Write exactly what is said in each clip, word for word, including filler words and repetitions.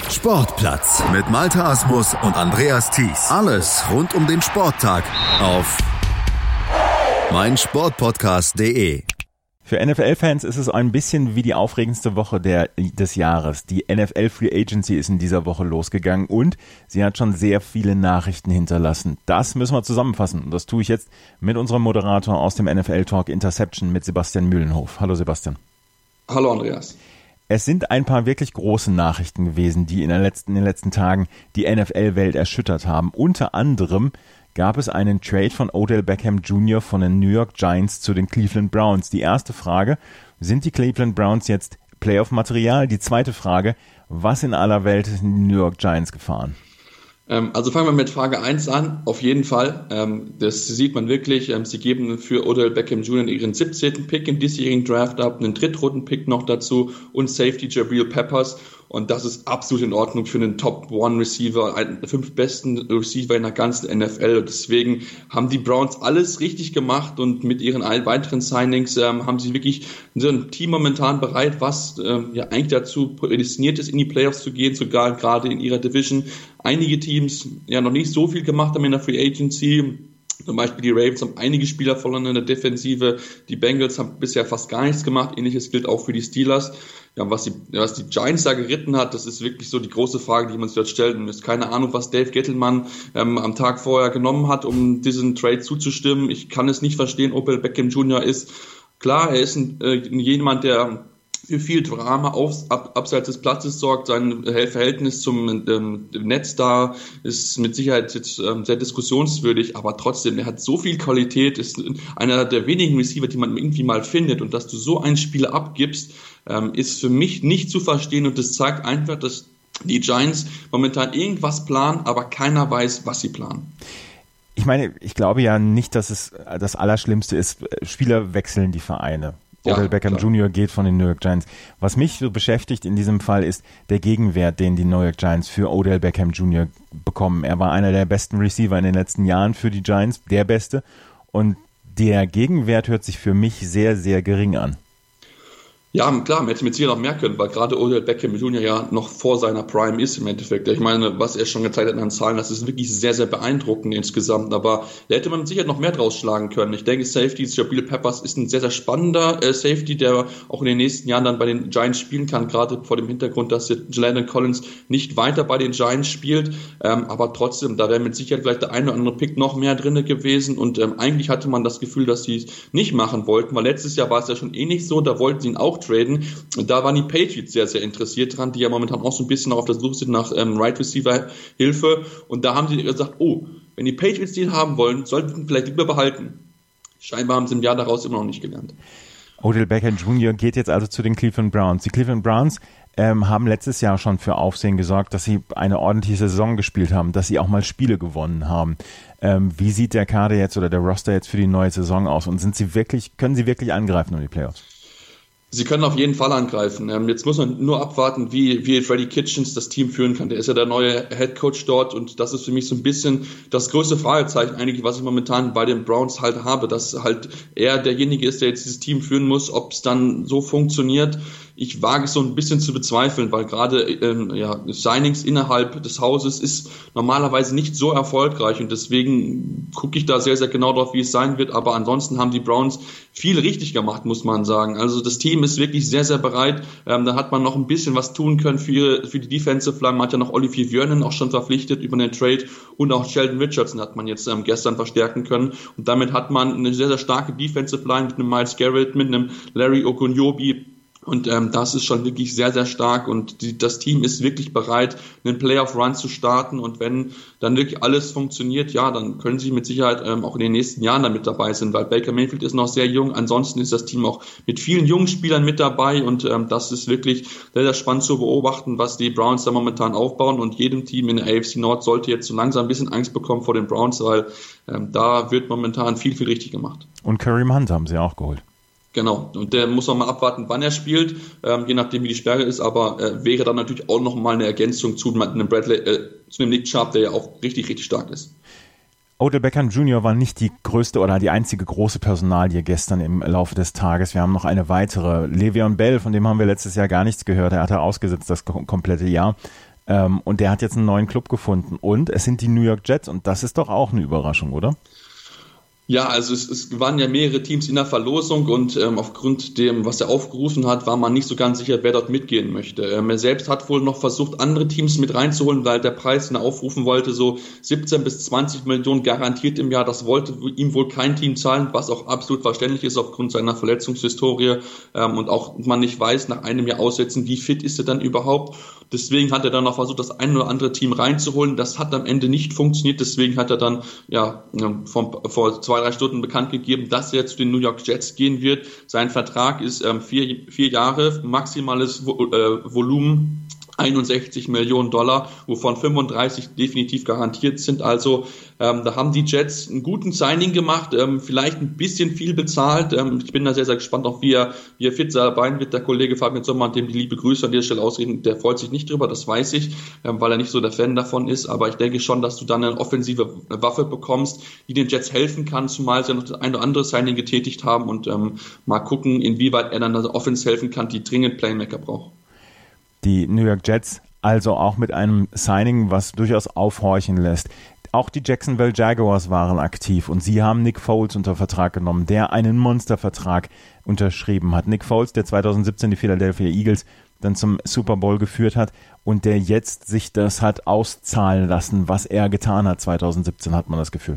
Sportplatz mit Malte Asmus und Andreas Thies. Alles rund um den Sporttag auf meinsportpodcast punkt de. Für N F L-Fans ist es ein bisschen wie die aufregendste Woche der, des Jahres. Die N F L Free Agency ist in dieser Woche losgegangen und sie hat schon sehr viele Nachrichten hinterlassen. Das müssen wir zusammenfassen und das tue ich jetzt mit unserem Moderator aus dem N F L-Talk Interception mit Sebastian Mühlenhof. Hallo Sebastian. Hallo Andreas. Es sind ein paar wirklich große Nachrichten gewesen, die in, der letzten, in den letzten Tagen die N F L-Welt erschüttert haben. Unter anderem gab es einen Trade von Odell Beckham Junior von den New York Giants zu den Cleveland Browns. Die erste Frage, sind die Cleveland Browns jetzt Playoff-Material? Die zweite Frage, was in aller Welt sind die New York Giants gefahren? Also fangen wir mit Frage eins an, auf jeden Fall. Das sieht man wirklich. Sie geben für Odell Beckham Junior ihren siebzehnten Pick im diesjährigen Draft ab, einen Drittrunden-Pick noch dazu und Safety Jabril Peppers. Und das ist absolut in Ordnung für einen Top-One-Receiver, einen der fünf besten Receiver in der ganzen N F L. Und deswegen haben die Browns alles richtig gemacht und mit ihren weiteren Signings ähm, haben sie wirklich so ein Team momentan bereit, was ähm, ja eigentlich dazu prädestiniert ist, in die Playoffs zu gehen, sogar gerade in ihrer Division. Einige Teams ja noch nicht so viel gemacht haben in der Free Agency. Zum Beispiel die Ravens haben einige Spieler verloren in der Defensive. Die Bengals haben bisher fast gar nichts gemacht. Ähnliches gilt auch für die Steelers. Ja, was die, was die Giants da geritten hat, das ist wirklich so die große Frage, die man sich dort stellen muss. Keine Ahnung, was Dave Gettleman ähm, am Tag vorher genommen hat, um diesen Trade zuzustimmen. Ich kann es nicht verstehen. Odell Beckham Junior ist, klar, er ist ein, äh, jemand, der für viel Drama aufs, ab, abseits des Platzes sorgt. Sein Verhältnis zum ähm, Netz da ist mit Sicherheit jetzt ähm, sehr diskussionswürdig, aber trotzdem, er hat so viel Qualität, ist einer der wenigen Receiver, die man irgendwie mal findet, und dass du so einen Spieler abgibst, ähm, ist für mich nicht zu verstehen, und das zeigt einfach, dass die Giants momentan irgendwas planen, aber keiner weiß, was sie planen. Ich meine, ich glaube ja nicht, dass es das Allerschlimmste ist. Spieler wechseln die Vereine. Odell ja, Beckham klar. Junior geht von den New York Giants. Was mich so beschäftigt in diesem Fall ist der Gegenwert, den die New York Giants für Odell Beckham Junior bekommen. Er war einer der besten Receiver in den letzten Jahren für die Giants, der beste. Und der Gegenwert hört sich für mich sehr, sehr gering an. Ja, klar, man hätte mit Sicherheit noch mehr können, weil gerade Odell Beckham Junior ja noch vor seiner Prime ist im Endeffekt. Ich meine, was er schon gezeigt hat an Zahlen, das ist wirklich sehr, sehr beeindruckend insgesamt, aber da hätte man mit Sicherheit noch mehr draus schlagen können. Ich denke, Safety, Jabril Peppers ist ein sehr, sehr spannender äh, Safety, der auch in den nächsten Jahren dann bei den Giants spielen kann, gerade vor dem Hintergrund, dass jetzt Landon Collins nicht weiter bei den Giants spielt, ähm, aber trotzdem, da wäre mit Sicherheit vielleicht der eine oder andere Pick noch mehr drinne gewesen, und ähm, eigentlich hatte man das Gefühl, dass sie es nicht machen wollten, weil letztes Jahr war es ja schon eh nicht so, da wollten sie ihn auch traden. Und da waren die Patriots sehr, sehr interessiert dran, die ja momentan auch so ein bisschen auf der Suche sind nach ähm, Right Receiver Hilfe. Und da haben sie gesagt, oh, wenn die Patriots den haben wollen, sollten wir ihn vielleicht lieber behalten. Scheinbar haben sie im Jahr daraus immer noch nicht gelernt. Odell Beckham Junior geht jetzt also zu den Cleveland Browns. Die Cleveland Browns ähm, haben letztes Jahr schon für Aufsehen gesorgt, dass sie eine ordentliche Saison gespielt haben, dass sie auch mal Spiele gewonnen haben. Ähm, wie sieht der Kader jetzt oder der Roster jetzt für die neue Saison aus? Und sind sie wirklich, können sie wirklich angreifen um die Playoffs? Sie können auf jeden Fall angreifen. Ähm, jetzt muss man nur abwarten, wie, wie Freddie Kitchens das Team führen kann. Der ist ja der neue Head Coach dort, und das ist für mich so ein bisschen das größte Fragezeichen eigentlich, was ich momentan bei den Browns halt habe, dass halt er derjenige ist, der jetzt dieses Team führen muss. Ob es dann so funktioniert, ich wage es so ein bisschen zu bezweifeln, weil gerade ähm, ja, Signings innerhalb des Hauses ist normalerweise nicht so erfolgreich, und deswegen gucke ich da sehr, sehr genau drauf, wie es sein wird. Aber ansonsten haben die Browns viel richtig gemacht, muss man sagen. Also das Team ist wirklich sehr, sehr bereit. Ähm, da hat man noch ein bisschen was tun können für, für die Defensive Line. Man hat ja noch Olivier Vernon auch schon verpflichtet über den Trade, und auch Sheldon Richardson hat man jetzt ähm, gestern verstärken können. Und damit hat man eine sehr, sehr starke Defensive Line mit einem Myles Garrett, mit einem Larry Ogunjobi. Und ähm, das ist schon wirklich sehr, sehr stark, und die, das Team ist wirklich bereit, einen Playoff-Run zu starten, und wenn dann wirklich alles funktioniert, ja, dann können sie mit Sicherheit ähm, auch in den nächsten Jahren damit dabei sein, weil Baker Mayfield ist noch sehr jung, ansonsten ist das Team auch mit vielen jungen Spielern mit dabei, und ähm, das ist wirklich sehr, sehr spannend zu beobachten, was die Browns da momentan aufbauen, und jedem Team in der A F C Nord sollte jetzt so langsam ein bisschen Angst bekommen vor den Browns, weil ähm, da wird momentan viel, viel richtig gemacht. Und Kareem Hunt haben sie auch geholt. Genau, und der muss noch mal abwarten, wann er spielt, ähm, je nachdem wie die Sperre ist, aber äh, wäre dann natürlich auch noch mal eine Ergänzung zu einem Bradley, äh, zu einem Nick Chubb, der ja auch richtig, richtig stark ist. Odell Beckham Junior war nicht die größte oder die einzige große Personalie gestern im Laufe des Tages. Wir haben noch eine weitere. Le'Veon Bell, von dem haben wir letztes Jahr gar nichts gehört. Er hatte ausgesetzt das komplette Jahr. Ähm, und der hat jetzt einen neuen Club gefunden. Und es sind die New York Jets. Und das ist doch auch eine Überraschung, oder? Ja, also es, es waren ja mehrere Teams in der Verlosung und ähm, aufgrund dem, was er aufgerufen hat, war man nicht so ganz sicher, wer dort mitgehen möchte. Ähm, er selbst hat wohl noch versucht, andere Teams mit reinzuholen, weil der Preis, den er aufrufen wollte, so siebzehn bis zwanzig Millionen garantiert im Jahr, das wollte ihm wohl kein Team zahlen, was auch absolut verständlich ist aufgrund seiner Verletzungshistorie ähm, und auch man nicht weiß, nach einem Jahr aussetzen, wie fit ist er dann überhaupt. Deswegen hat er dann noch versucht, das ein oder andere Team reinzuholen. Das hat am Ende nicht funktioniert. Deswegen hat er dann ja vor, vor zwei, drei Stunden bekannt gegeben, dass er zu den New York Jets gehen wird. Sein Vertrag ist ähm, vier, vier Jahre, maximales Vo- äh, Volumen einundsechzig Millionen Dollar, wovon fünfunddreißig definitiv garantiert sind. Also ähm, da haben die Jets einen guten Signing gemacht, ähm, vielleicht ein bisschen viel bezahlt. Ähm, ich bin da sehr, sehr gespannt, auch wie er, wie er fit sein wird. Der Kollege Fabian Sommer, dem die liebe Grüße an dieser Stelle ausreden, der freut sich nicht drüber, das weiß ich, ähm, weil er nicht so der Fan davon ist. Aber ich denke schon, dass du dann eine offensive Waffe bekommst, die den Jets helfen kann, zumal sie noch das ein oder andere Signing getätigt haben und ähm, mal gucken, inwieweit er dann der Offense helfen kann, die dringend Playmaker braucht. Die New York Jets also auch mit einem Signing, was durchaus aufhorchen lässt. Auch die Jacksonville Jaguars waren aktiv und sie haben Nick Foles unter Vertrag genommen, der einen Monstervertrag unterschrieben hat. Nick Foles, der zwanzig siebzehn die Philadelphia Eagles dann zum Super Bowl geführt hat und der jetzt sich das hat auszahlen lassen, was er getan hat zwanzig siebzehn, hat man das Gefühl.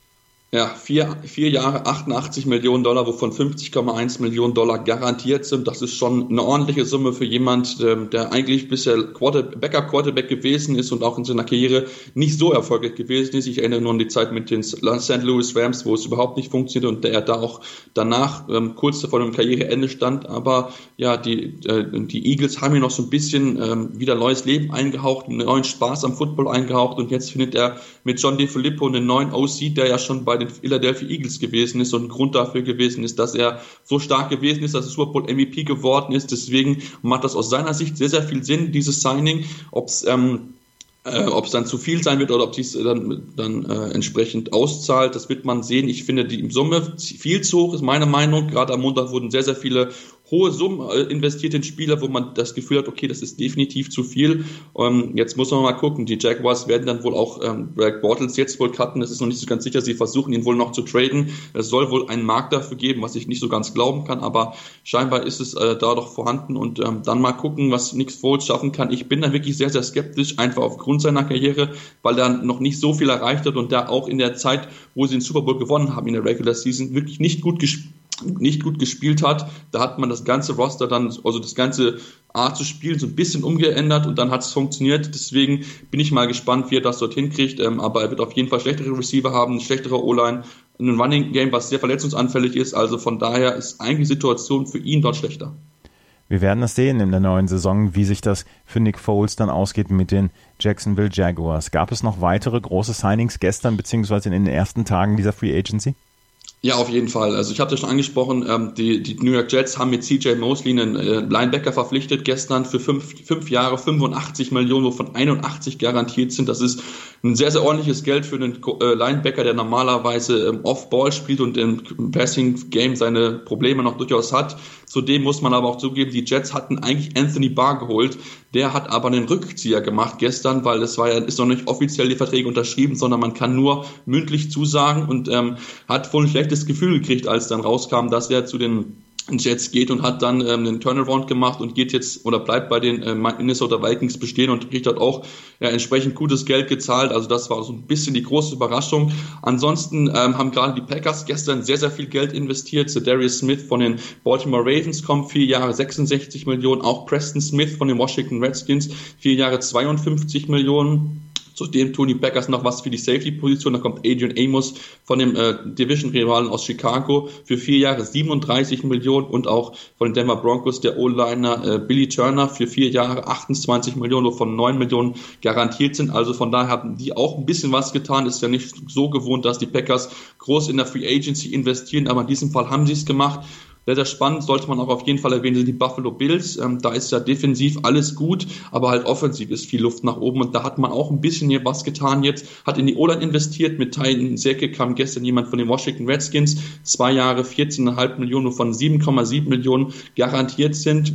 Ja, vier, vier Jahre, achtundachtzig Millionen Dollar, wovon fünfzig Komma eins Millionen Dollar garantiert sind. Das ist schon eine ordentliche Summe für jemand, der eigentlich bisher Quarter, Backup-Quarterback gewesen ist und auch in seiner Karriere nicht so erfolgreich gewesen ist. Ich erinnere nur an die Zeit mit den Saint Louis Rams, wo es überhaupt nicht funktioniert und der da auch danach ähm, kurz vor dem Karriereende stand. Aber ja, die, äh, die Eagles haben hier noch so ein bisschen ähm, wieder neues Leben eingehaucht, einen neuen Spaß am Football eingehaucht und jetzt findet er mit John DeFilippo einen neuen O C, der ja schon bei den Philadelphia Eagles gewesen ist und ein Grund dafür gewesen ist, dass er so stark gewesen ist, dass er Super Bowl M V P geworden ist. Deswegen macht das aus seiner Sicht sehr, sehr viel Sinn, dieses Signing. Ob es ähm, äh, ob es dann zu viel sein wird oder ob es dann, dann äh, entsprechend auszahlt, das wird man sehen. Ich finde, die Summe viel zu hoch ist meine Meinung. Gerade am Montag wurden sehr, sehr viele hohe Summen investiert in Spieler, wo man das Gefühl hat, okay, das ist definitiv zu viel. Ähm, jetzt muss man mal gucken, die Jaguars werden dann wohl auch ähm, Blake Bortles jetzt wohl cutten, das ist noch nicht so ganz sicher, sie versuchen ihn wohl noch zu traden. Es soll wohl einen Markt dafür geben, was ich nicht so ganz glauben kann, aber scheinbar ist es äh, da doch vorhanden und ähm, dann mal gucken, was Nick Foles schaffen kann. Ich bin da wirklich sehr, sehr skeptisch, einfach aufgrund seiner Karriere, weil er noch nicht so viel erreicht hat und da auch in der Zeit, wo sie den Super Bowl gewonnen haben in der Regular Season, wirklich nicht gut gespielt nicht gut gespielt hat, da hat man das ganze Roster dann, also das ganze Art zu spielen, so ein bisschen umgeändert und dann hat es funktioniert. Deswegen bin ich mal gespannt, wie er das dorthin kriegt, ähm, aber er wird auf jeden Fall schlechtere Receiver haben, eine schlechtere O-Line, ein Running Game, was sehr verletzungsanfällig ist, also von daher ist eigentlich die Situation für ihn dort schlechter. Wir werden das sehen in der neuen Saison, wie sich das für Nick Foles dann ausgeht mit den Jacksonville Jaguars. Gab es noch weitere große Signings gestern beziehungsweise in den ersten Tagen dieser Free Agency? Ja, auf jeden Fall. Also ich habe das schon angesprochen, ähm, die, die New York Jets haben mit C J Mosley einen äh, Linebacker verpflichtet gestern für fünf, fünf Jahre, fünfundachtzig Millionen, wovon einundachtzig garantiert sind. Das ist ein sehr, sehr ordentliches Geld für einen äh, Linebacker, der normalerweise ähm, Off-Ball spielt und im Passing-Game seine Probleme noch durchaus hat. Zudem muss man aber auch zugeben, die Jets hatten eigentlich Anthony Barr geholt. Der hat aber einen Rückzieher gemacht gestern, weil es war ja, ist noch nicht offiziell die Verträge unterschrieben, sondern man kann nur mündlich zusagen und ähm, hat wohl ein schlechtes Gefühl gekriegt, als dann rauskam, dass er zu den Jets geht und hat dann ähm, einen Turnaround gemacht und geht jetzt oder bleibt bei den äh, Minnesota Vikings bestehen und kriegt dort auch ja, entsprechend gutes Geld gezahlt. Also das war so ein bisschen die große Überraschung. Ansonsten ähm, haben gerade die Packers gestern sehr, sehr viel Geld investiert. So Darius Smith von den Baltimore Ravens kommt, vier Jahre sechsundsechzig Millionen. Auch Preston Smith von den Washington Redskins, vier Jahre zweiundfünfzig Millionen. Zudem tun die Packers noch was für die Safety-Position. Da kommt Adrian Amos von dem äh, Division-Rivalen aus Chicago für vier Jahre siebenunddreißig Millionen und auch von den Denver Broncos der O-Liner äh, Billy Turner für vier Jahre achtundzwanzig Millionen, wovon neun Millionen garantiert sind. Also von daher haben die auch ein bisschen was getan. Ist ja nicht so gewohnt, dass die Packers groß in der Free Agency investieren, aber in diesem Fall haben sie es gemacht. Sehr, sehr spannend, sollte man auch auf jeden Fall erwähnen, sind die Buffalo Bills. Ähm, da ist ja defensiv alles gut, aber halt offensiv ist viel Luft nach oben und da hat man auch ein bisschen hier was getan jetzt, hat in die O-Line investiert, mit Tylen Säcke kam gestern jemand von den Washington Redskins, zwei Jahre vierzehn Komma fünf Millionen, wovon sieben Komma sieben Millionen garantiert sind.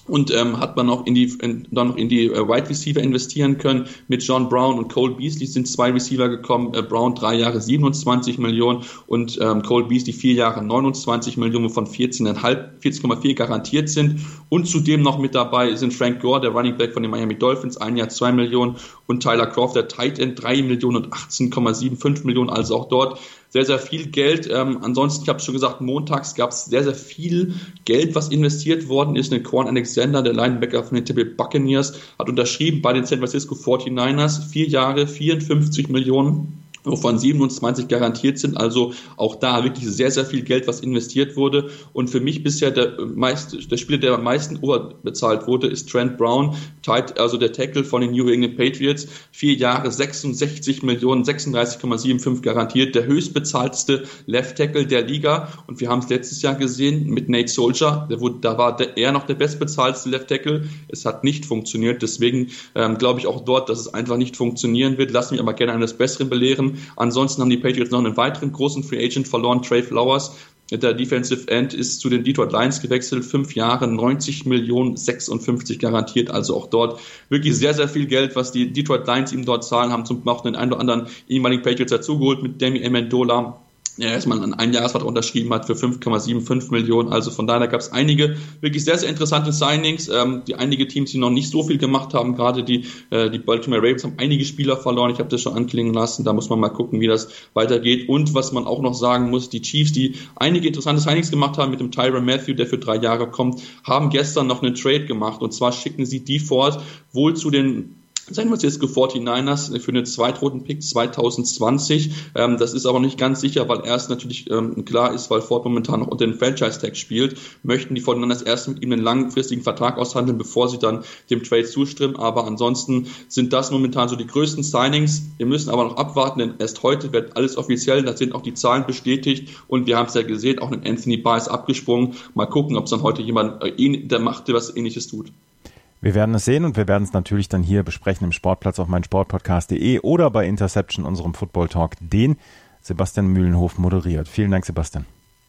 Und ähm, hat man noch in die in, dann noch in die äh, Wide Receiver investieren können. Mit John Brown und Cole Beasley sind zwei Receiver gekommen. Äh, Brown drei Jahre siebenundzwanzig Millionen und ähm, Cole Beasley vier Jahre neunundzwanzig Millionen, von vierzehn Komma fünf, vierzehn Komma vier garantiert sind. Und zudem noch mit dabei sind Frank Gore, der Running Back von den Miami Dolphins, ein Jahr zwei Millionen, und Tyler Croft, der Tight End, drei Millionen und achtzehn Komma fünfundsiebzig Millionen. Also auch dort sehr, sehr viel Geld. Ähm, ansonsten, ich habe schon gesagt, montags gab es sehr, sehr viel Geld, was investiert worden ist. In Quan Alexander, der Linebacker von den Tampa Bay Buccaneers, hat unterschrieben bei den San Francisco forty-niners. Vier Jahre, vierundfünfzig Millionen, wovon siebenundzwanzig garantiert sind. Also auch da wirklich sehr, sehr viel Geld, was investiert wurde. Und für mich bisher der meiste, der Spieler, der am meisten überbezahlt wurde, ist Trent Brown, also der Tackle von den New England Patriots. Vier Jahre, sechsundsechzig Millionen, sechsunddreißig Komma fünfundsiebzig garantiert. Der höchstbezahlteste Left Tackle der Liga. Und wir haben es letztes Jahr gesehen mit Nate Soldier. Der wurde, da war der, er noch der bestbezahlteste Left Tackle. Es hat nicht funktioniert. Deswegen ähm, glaube ich auch dort, dass es einfach nicht funktionieren wird. Lass mich aber gerne eines Besseren belehren. Ansonsten haben die Patriots noch einen weiteren großen Free Agent verloren, Trey Flowers. Der Defensive End ist zu den Detroit Lions gewechselt, fünf Jahre, neunzig Millionen, sechsundfünfzig garantiert. Also auch dort wirklich sehr, sehr viel Geld, was die Detroit Lions ihm dort zahlen, haben zum auch den einen oder anderen ehemaligen Patriots dazugeholt mit Demi Amendola, der erstmal einen Einjahresvertrag unterschrieben hat für fünf Komma fünfundsiebzig Millionen. Also von daher gab es einige wirklich sehr, sehr interessante Signings. Ähm, die einige Teams, die noch nicht so viel gemacht haben, gerade die, äh, die Baltimore Ravens haben einige Spieler verloren. Ich habe das schon anklingen lassen. Da muss man mal gucken, wie das weitergeht. Und was man auch noch sagen muss, die Chiefs, die einige interessante Signings gemacht haben mit dem Tyrann Mathieu, der für drei Jahre kommt, haben gestern noch einen Trade gemacht. Und zwar schicken sie die fort, wohl zu den San Francisco forty-niners für einen Zweitrunden-Pick zwanzig zwanzig. Ähm, das ist aber nicht ganz sicher, weil erst natürlich ähm, klar ist, weil Ford momentan noch unter den Franchise-Tag spielt, möchten die forty-niners erst mit ihm einen langfristigen Vertrag aushandeln, bevor sie dann dem Trade zustimmen. Aber ansonsten sind das momentan so die größten Signings. Wir müssen aber noch abwarten, denn erst heute wird alles offiziell. Da sind auch die Zahlen bestätigt und wir haben es ja gesehen, auch ein Anthony Barr ist abgesprungen. Mal gucken, ob es dann heute jemand, äh, der macht, der was Ähnliches tut. Wir werden es sehen und wir werden es natürlich dann hier besprechen im Sportplatz auf meinsportpodcast punkt de oder bei Interception, unserem Football Talk, den Sebastian Mühlenhof moderiert. Vielen Dank, Sebastian.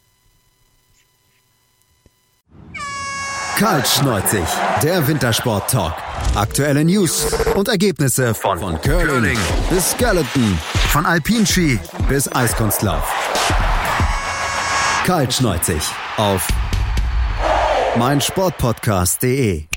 Kaltschneuzig, der Wintersport-Talk. Aktuelle News und Ergebnisse von, von Curling bis Skeleton, von Alpinski bis Eiskunstlauf. Kaltschneuzig auf meinsportpodcast punkt de.